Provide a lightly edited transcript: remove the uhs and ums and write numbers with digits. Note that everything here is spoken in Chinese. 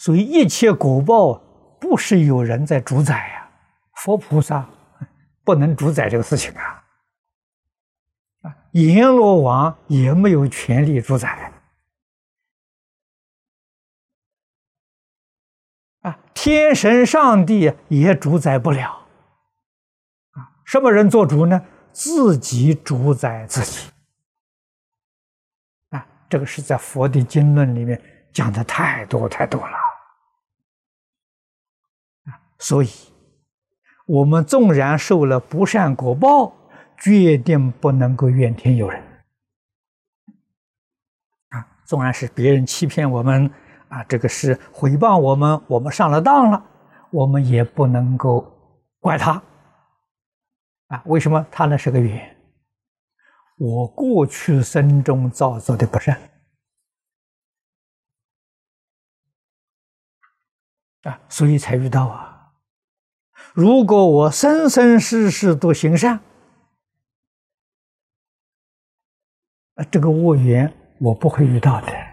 所以一切果报不是有人在主宰呀，佛菩萨不能主宰这个事情啊。阎罗王也没有权利主宰天神上帝也主宰不了什么人做主呢？自己主宰自己这个是在佛的经论里面讲的太多太多了所以我们纵然受了不善果报，决定不能够怨天尤人纵然是别人欺骗我们这个是诽谤我们，我们上了当了，我们也不能够怪他为什么？他那是个缘，我过去生中造作的不善所以才遇到如果我生生世世都行善这个恶缘我不会遇到的